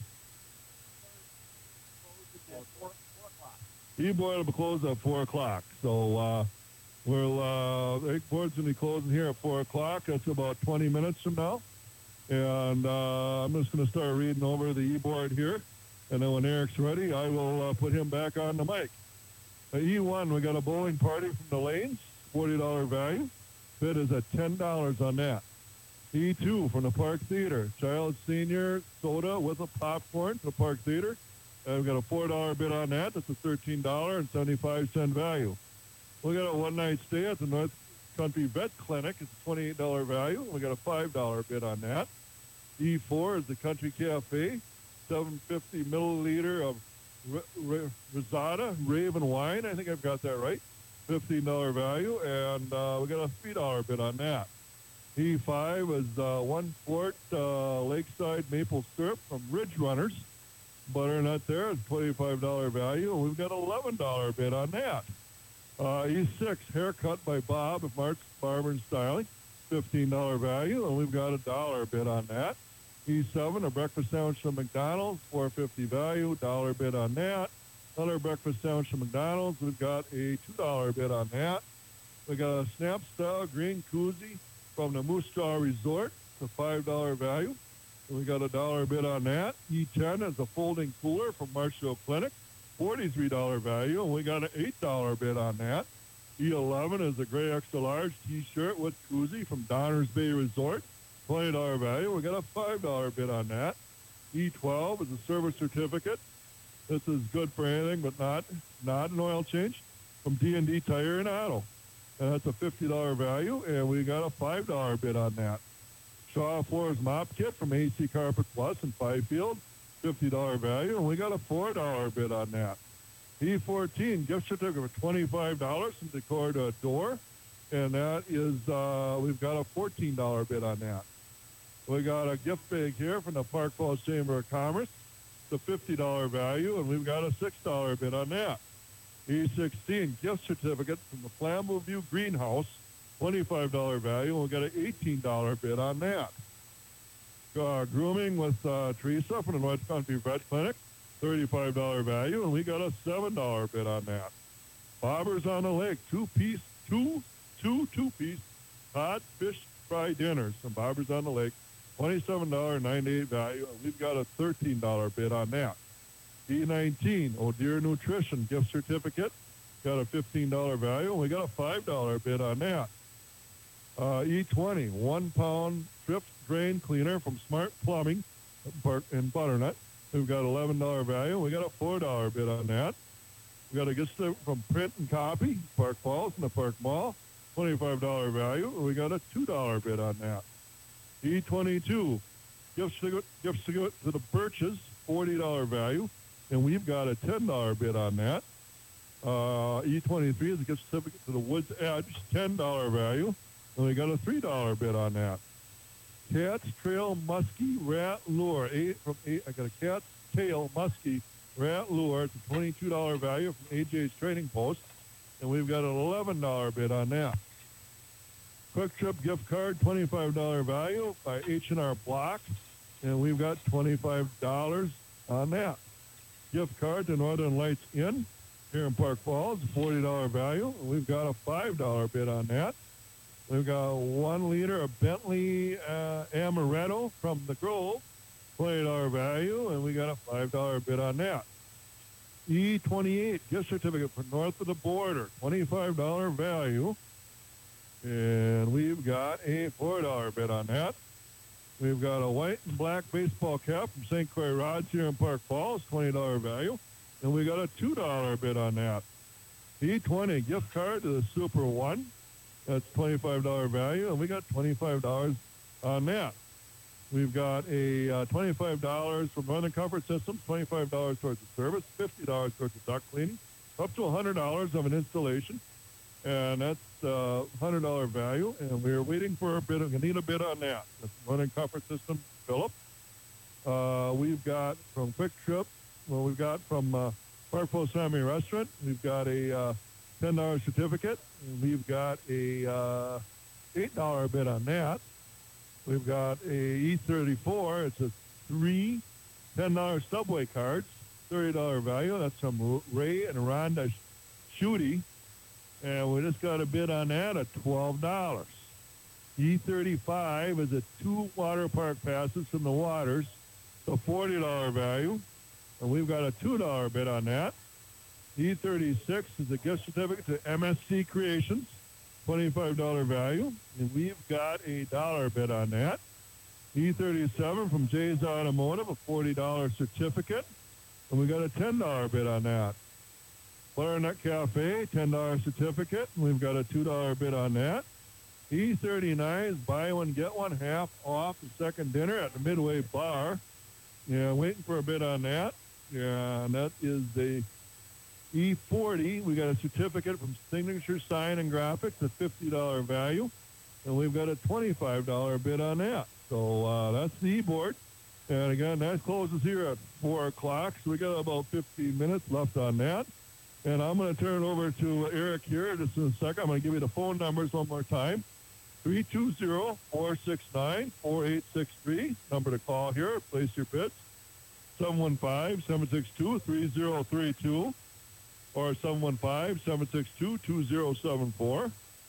E board will close at 4 o'clock. So the board's going to be closing here at 4 o'clock. That's about 20 minutes from now. And I'm just going to start reading over the E board here. And then when Eric's ready, I will put him back on the mic. E1, we got a bowling party from the Lanes, $40 value. Bid is at $10 on that. E2 from the Park Theater, child senior soda with a popcorn for the Park Theater. And we've got a $4 bid on that. That's a $13.75 value. We got a one-night stay at the North Country Vet Clinic. It's a $28 value. We got a $5 bid on that. E4 is the Country Cafe, 750 milliliter of Rosada Raven wine. I think I've got that right. $15 value, and we got a $3 bid on that. E5 is 1 quart Lakeside maple syrup from Ridge Runners. Butternut there is $25 value, and we've got an $11 bid on that. E6, haircut by Bob at Mark's Barber and Styling, $15 value, and we've got a $1 bid on that. E7, a breakfast sandwich from McDonald's, $4.50 value, $1 bid on that. Another breakfast sandwich from McDonald's, we've got a $2 bid on that. We got a Snap Style green koozie from the Moose Jaw Resort, it's a $5 value. And we got a $1 bid on that. E10 is a folding cooler from Marshall Clinic, $43 value, and we got an $8 bid on that. E11 is a gray extra large T-shirt with koozie from Donner's Bay Resort, $20 value. We got a $5 bid on that. E12 is a service certificate. This is good for anything, but not an oil change from D&D Tire and Auto. And that's a $50 value, and we got a $5 bid on that. Shaw Floors Mop Kit from AC Carpet Plus in Fifield, $50 value, and we got a $4 bid on that. E14, gift certificate for $25 from Decor to Door, and that is, we've got a $14 bid on that. We got a gift bag here from the Park Falls Chamber of Commerce, it's a $50 value, and we've got a $6 bid on that. E16, gift certificate from the Flambeau View Greenhouse, $25 value, and we got an $18 bid on that. Grooming with Teresa from the North Country Vet Clinic, $35 value, and we got a $7 bid on that. Bobbers on the Lake, two-piece hot fish fry dinners from Bobbers on the Lake, $27.98 value, and we've got a $13 bid on that. E19, O'Dear Nutrition gift certificate, got a $15 value, and we got a $5 bid on that. E20, 1 pound Trips drain cleaner from Smart Plumbing in Butternut. We've got $11 value, and we got a $4 bid on that. We got a gift certificate from Print and Copy, Park Falls in the Park Mall, $25 value, and we got a $2 bid on that. E22, gift certificate to the Birches, $40 value, and we've got a $10 bid on that. E23 is a gift certificate to the Woods Edge, $10 value, and we got a $3 bid on that. Cat's Trail Muskie Rat Lure, I got a Cat's Tail Muskie Rat Lure. It's a $22 value from AJ's Trading Post, and we've got an $11 bid on that. Quick Trip gift card, $25 value by H&R Block, and we've got $25 on that. Gift card to Northern Lights Inn here in Park Falls, $40 value, and we've got a $5 bid on that. We've got 1 liter of Bentley Amaretto from the Grove, $20 value, and we got a $5 bid on that. E28 gift certificate for North of the Border, $25 value, and we've got a $4 bid on that. We've got a white and black baseball cap from St. Croix Rods here in Park Falls, $20 value, and we got a $2 bid on that. E20 gift card to the Super One. That's $25 value, and we got $25 on that. We've got a $25 from Northern Comfort Systems, $25 towards the service, $50 towards the duct cleaning, up to $100 of an installation, and that's $100 value. And we're waiting for a bid. We need a bid on that. That's Northern Comfort Systems, Philip. We've got from Quick Trip. Well, we've got from Park Falls Family Restaurant. We've got a $10 certificate. And we've got a $8 bid on that. We've got a E34. It's a three $10 Subway cards, $30 value. That's from Ray and Rhonda Schutte. And we just got a bid on that at $12. E35 is a 2 water park passes from the Waters, a $40 value. And we've got a $2 bid on that. E36 is a gift certificate to MSC Creations, $25 value. And we've got a $1 bid on that. E37 from Jay's Automotive, a $40 certificate. And we got a $10 bid on that. Butternut Cafe, $10 certificate. And we've got a $2 bid on that. E39 is buy one, get one half off the second dinner at the Midway Bar. Yeah, waiting for a bid on that. Yeah, and that is the E40. We got a certificate from Signature Sign and Graphics at $50 value. And we've got a $25 bid on that. So that's the e-board. And again, that closes here at 4 o'clock. So we got about 15 minutes left on that. And I'm going to turn it over to Eric here just in a second. I'm going to give you the phone numbers one more time. 320-469-4863. Number to call here. Place your bids. 715-762-3032. Or 715-762-2074. Or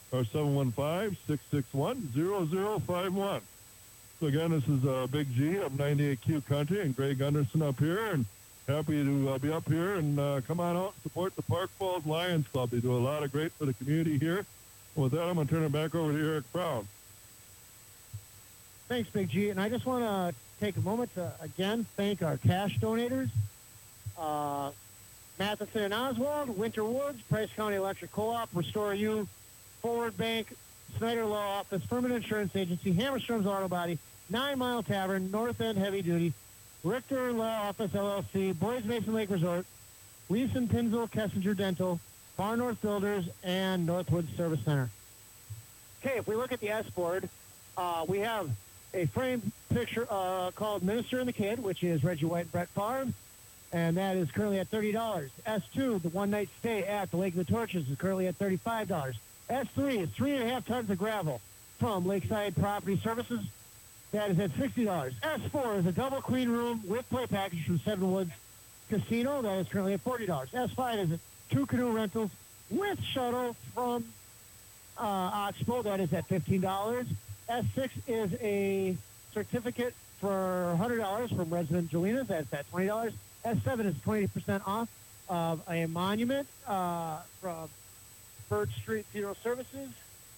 715-661-0051. So again, this is Big G of 98Q Country and Greg Gunderson up here, and happy to be up here and come on out and support the Park Falls Lions Club. They do a lot of great for the community here. And with that, I'm going to turn it back over to Eric Brown. Thanks, Big G. And I just want to take a moment to, again, thank our cash donators. Matheson and Oswald, Winter Woods, Price County Electric Co-op, Restore You, Forward Bank, Snyder Law Office, Permanent Insurance Agency, Hammerstrom's Auto Body, 9 Mile Tavern, North End Heavy Duty, Richter Law Office, LLC, Boys Mason Lake Resort, Leeson Pinzel Kessinger Dental, Far North Builders, and Northwood Service Center. Okay, if we look at the S-board, we have a framed picture called Minister and the Kid, which is Reggie White and Brett Favre, and that is currently at $30. S2, the one-night stay at the Lake of the Torches, is currently at $35. S3 is 3.5 tons of gravel from Lakeside Property Services. That is at $60. S4 is a double queen room with play package from Seven Woods Casino. That is currently at $40. S5 is 2 canoe rentals with shuttle from Oxbow. That is at $15. S6 is a certificate for $100 from Resident Jolinas. That's at $20. S7 is 20% off of a monument from Birch Street Funeral Services.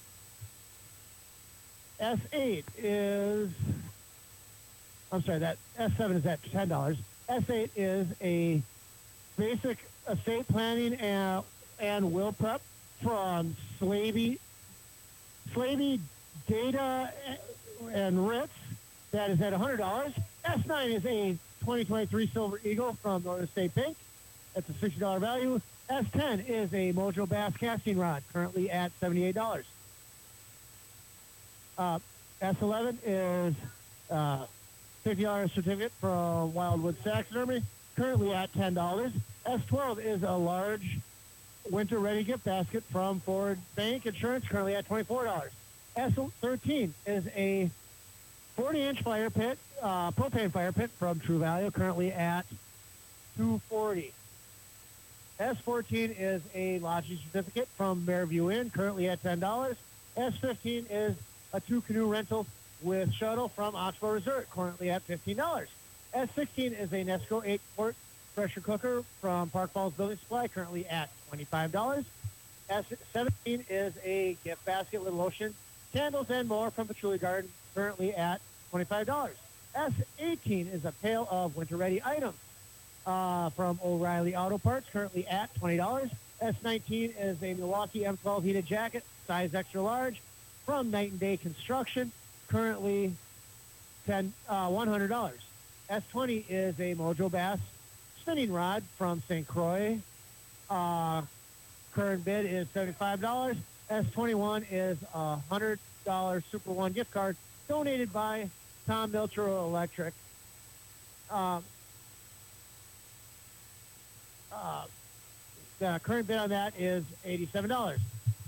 S8 is, I'm sorry, that S7 is at $10. S8 is a basic estate planning and will prep from Slavey Data and Ritz. That is at $100. S9 is a 2023 Silver Eagle from Northern State Bank. That's a $60 value. S10 is a Mojo Bass casting rod, currently at $78. S11 is $50 certificate from Wildwood Taxidermy, currently at $10. S12 is a large winter-ready gift basket from Ford Bank Insurance, currently at $24. S13 is a 40-inch fire pit, propane fire pit from True Value, currently at $240. S14 is a lodging certificate from Bearview Inn, currently at $10. S15 is a 2 canoe rental with shuttle from Oxbow Resort, currently at $15. S16 is a Nesco 8-quart pressure cooker from Park Falls Building Supply, currently at $25. S17 is a gift basket with lotion, candles, and more from Patchouli Garden, currently at $25. S18 is a pail of winter-ready items from O'Reilly Auto Parts, currently at $20. S19 is a Milwaukee M12 heated jacket, size extra large, from Night and Day Construction, currently $100. S20 is a Mojo Bass spinning rod from St. Croix. Current bid is $75. S21 is a $100 Super One gift card donated by Tom Miltro Electric. The current bid on that is $87.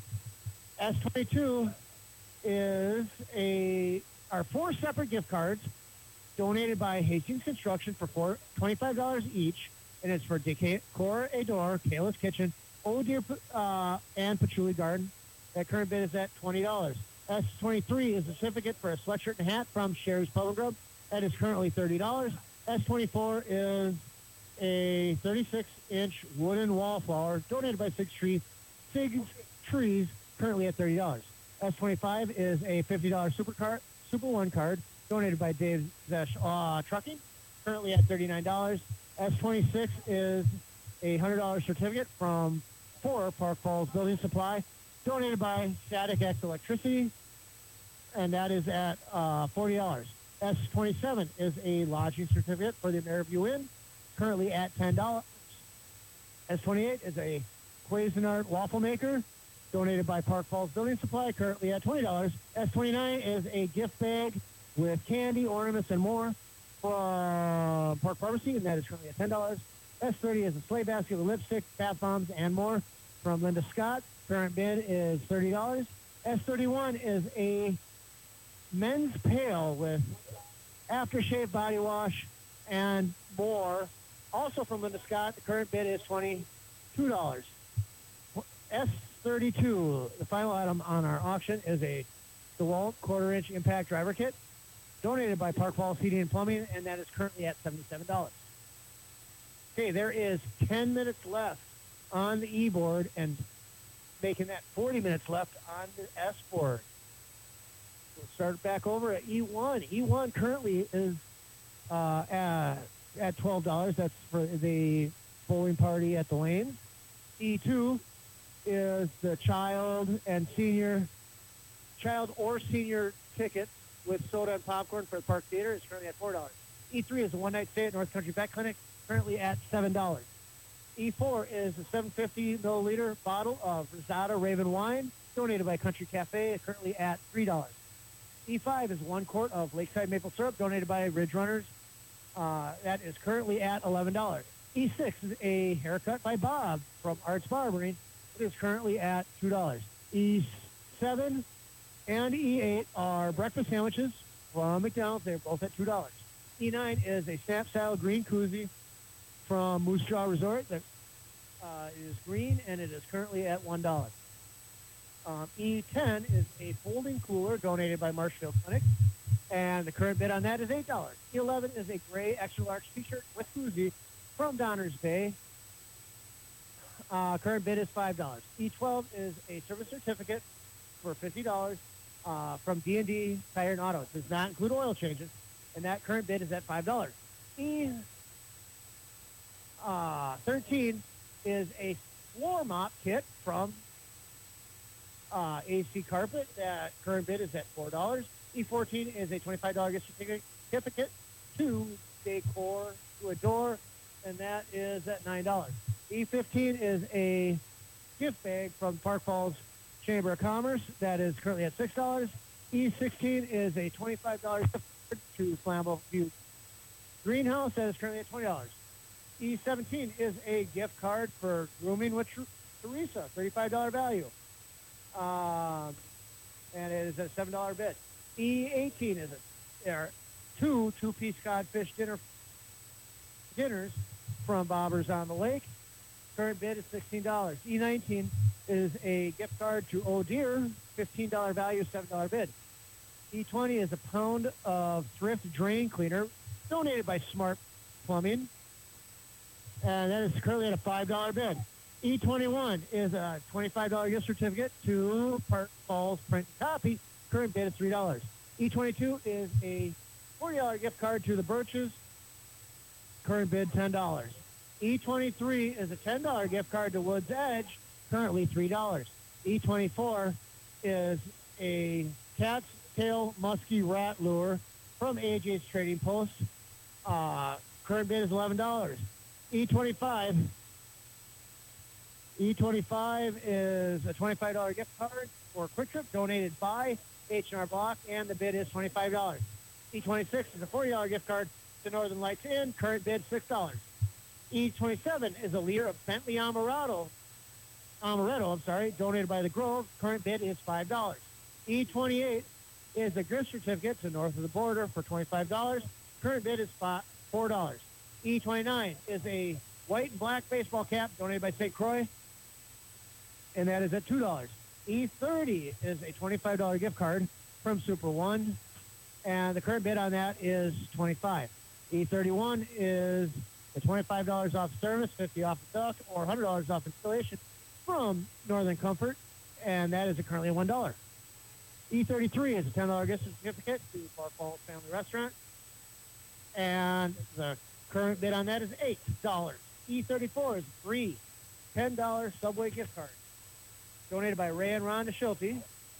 S22 is our 4 separate gift cards donated by Hastings Construction for $25 each, and it's for Decor Adore, Kayla's Kitchen, Old Deer, and Patchouli Garden. That current bid is at $20. S23 is a certificate for a sweatshirt and hat from Sherry's Pub and Grub. That is currently $30. S24 is a 36-inch wooden wallflower donated by Six Trees, currently at $30. S25 is a $50 Super One card donated by Dave Zesh Trucking, currently at $39. S26 is a $100 certificate from Park Falls Building Supply, donated by Static X Electricity, and that is at $40. S27 is a lodging certificate for the Maryview Inn, currently at $10. S28 is a Cuisinart waffle maker, donated by Park Falls Building Supply, currently at $20. S29 is a gift bag with candy, ornaments, and more from Park Pharmacy, and that is currently at $10. S30 is a sleigh basket with lipstick, bath bombs, and more from Linda Scott. Current bid is $30. S31 is a men's pail with aftershave body wash and more, also from Linda Scott. The current bid is $22. S32, the final item on our auction, is a DeWalt quarter-inch impact driver kit, donated by Park Falls Heating and Plumbing, and that is currently at $77. Okay, there is 10 minutes left on the E-board, and making that 40 minutes left on the S-board. We'll start back over at E1. E1 currently is at $12. That's for the bowling party at the Lanes. E2 is the child or senior ticket with soda and popcorn for the Park Theater. It's currently at $4. E3 is a one-night stay at North Country Vet Clinic, currently at $7. E4 is a 750 milliliter bottle of Rosada Raven wine, donated by Country Cafe, currently at $3. E5 is 1 quart of Lakeside maple syrup, donated by Ridge Runners. That is currently at $11. E6 is a haircut by Bob from Arts Barbering. It is currently at $2. E7 and E8 are breakfast sandwiches from McDonald's. They're both at $2. E9 is a snap-style green koozie from Moose Jaw Resort. That is green, and it is currently at $1. E10 is a folding cooler donated by Marshfield Clinic, and the current bid on that is $8. E11 is a gray extra large t-shirt with koozie from Donner's Bay. Current bid is $5. E12 is a service certificate for $50 from D&D Tire and Auto. It does not include oil changes, and that current bid is at $5. E13 is a floor mop kit from AC Carpet. That current bid is at $4. E14 is a $25 gift certificate to Decor Adore, and that is at $9. E15 is a gift bag from Park Falls Chamber of Commerce. That is currently at $6. E16 is a $25 gift card to Flambeau View Greenhouse. That is currently at $20. E17 is a gift card for Grooming with Teresa, $35 value. And it is a $7 bid. E18 is two two-piece codfish dinners from Bobbers on the Lake. Current bid is $16. E19 is a gift card to Oh Deer, $15 value, $7 bid. E20 is a pound of thrift drain cleaner donated by Smart Plumbing, and that is currently at a $5 bid. E21 is a $25 gift certificate to Park Falls Print and Copy. Current bid is $3. E22 is a $40 gift card to the Birches. Current bid $10. E23 is a $10 gift card to Woods Edge. Currently $3. E24 is a Cat's Tail Muskie Rat Lure from AJ's Trading Post. Current bid is $11. E25 is a $25 gift card for Quick Trip donated by H&R Block, and the bid is $25. E26 is a $40 gift card to Northern Lights Inn. Current bid $6. E27 is a liter of Bentley Amarado Amaretto, donated by the Grove. Current bid is $5. E28 is a gift certificate to North of the Border for $25. Current bid is $4. E29 is a white and black baseball cap donated by St. Croix, and that is at $2. E30 is a $25 gift card from Super One, and the current bid on that is $25. E31 is the $25 off service, $50 off the duct, or $100 off installation from Northern Comfort, and that is currently at $1. E33 is a $10 gift certificate to Park Falls Family Restaurant, and the current bid on that is $8. E34 is free $10 Subway gift card donated by Ray and Rhonda Schulte,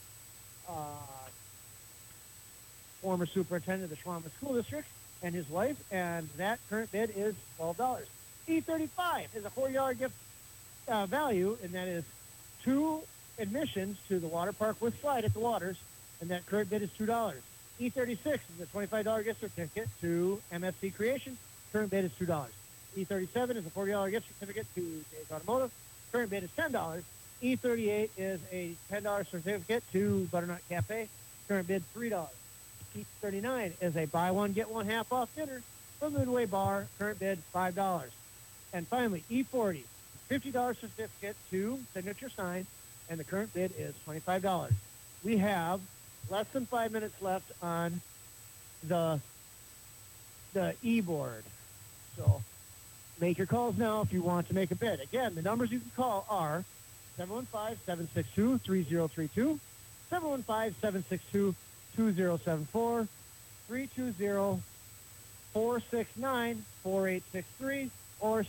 former superintendent of the Schwammer School District, and his wife, and that current bid is $12. E35 is a $40 gift value, and that is 2 admissions to the water park with slide at the Waters, and that current bid is $2. E36 is a $25 gift certificate to MFC Creations. Current bid is $2. E37 is a $40 gift certificate to Dave's Automotive. Current bid is $10. E38 is a $10 certificate to Butternut Cafe. Current bid $3. E39 is a buy one, get one half off dinner from Midway Bar. Current bid $5. And finally, E40, $50 certificate to Signature Sign, and the current bid is $25. We have less than 5 minutes left on the e-board. So make your calls now if you want to make a bid. Again, the numbers you can call are 715-762-3032, 715-762-2074, 320-469-4863, or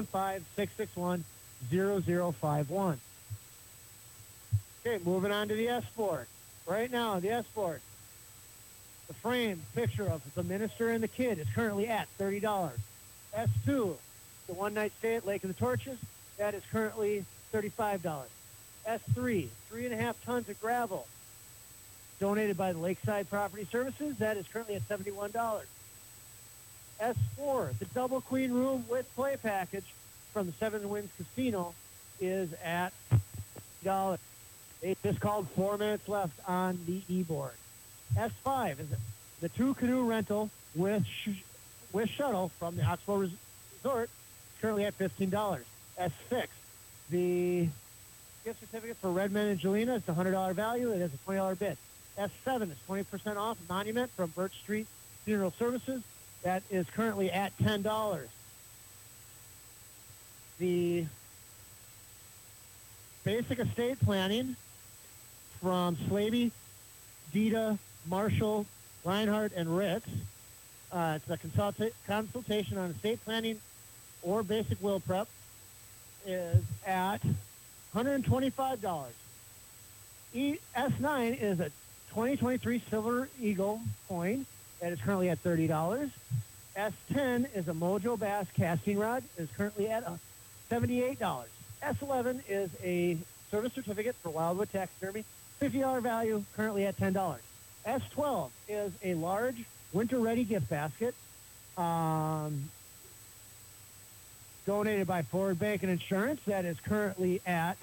715-661-0051. Okay, moving on to the S-Board. Right now, the S-Board, the framed picture of the minister and the kid is currently at $30. S2, the one-night stay at Lake of the Torches, that is currently $35. S3, 3.5 tons of gravel, donated by the Lakeside Property Services, that is currently at $71. S4, the double queen room with play package from the Seven Winds Casino, is at $1. They just called 4 minutes left on the e-board. S5 is the 2 canoe rental with shuttle from the Oxbow Resort, currently at $15. S6, the gift certificate for Redmond and Jelena is the $100 value. It is a $20 bid. S7 is 20% off monument from Birch Street Funeral Services. That is currently at $10. The basic estate planning from Slavey, Dita, Marshall, Reinhardt, and Ritz. It's a consultation on estate planning or basic will prep is at $125. S9 is a 2023 Silver Eagle coin that is currently at $30. S10 is a Mojo Bass casting rod. It is currently at $78. S11 is a service certificate for Wildwood Taxidermy, $50 value, currently at $10. S12 is a large winter-ready gift basket donated by Forward Bank and Insurance. That is currently at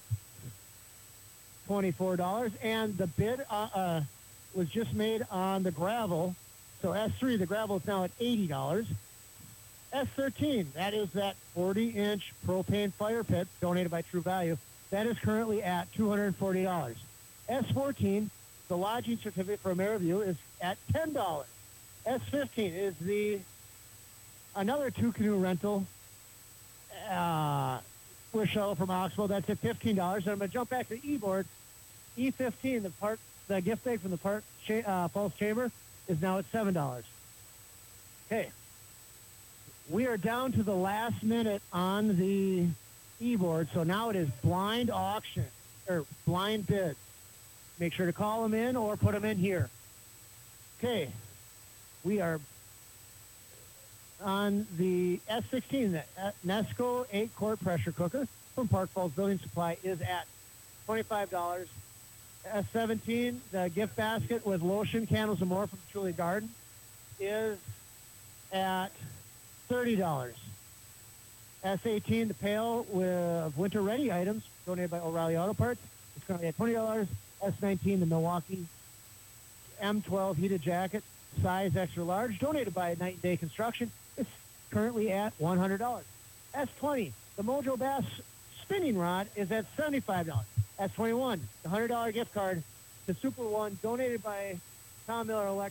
$24. And the bid was just made on the gravel. So S3, the gravel is now at $80. S13, that is that 40-inch propane fire pit donated by True Value. That is currently at $240. S14, the lodging certificate for AmeriView is at $10. S15 is another 2 canoe rental with shuttle from Oxbow. That's at $15. And I'm going to jump back to the e-board. E15, the gift bag from the Park Falls Chamber, is now at $7. Okay. We are down to the last minute on the e-board, so now it is blind auction, or blind bid. Make sure to call them in or put them in here. Okay. We are on the S16, the Nesco 8-quart pressure cooker from Park Falls Building Supply is at $25. S17, the gift basket with lotion, candles, and more from Truly Garden is at $30. S18, the pail with winter-ready items, donated by O'Reilly Auto Parts. It's currently at $20. S19, the Milwaukee M12 heated jacket, size extra large, donated by Night and Day Construction. It's currently at $100. S20, the Mojo Bass spinning rod is at $75. S21, the $100 gift card to Super One, donated by Tom Miller Electric.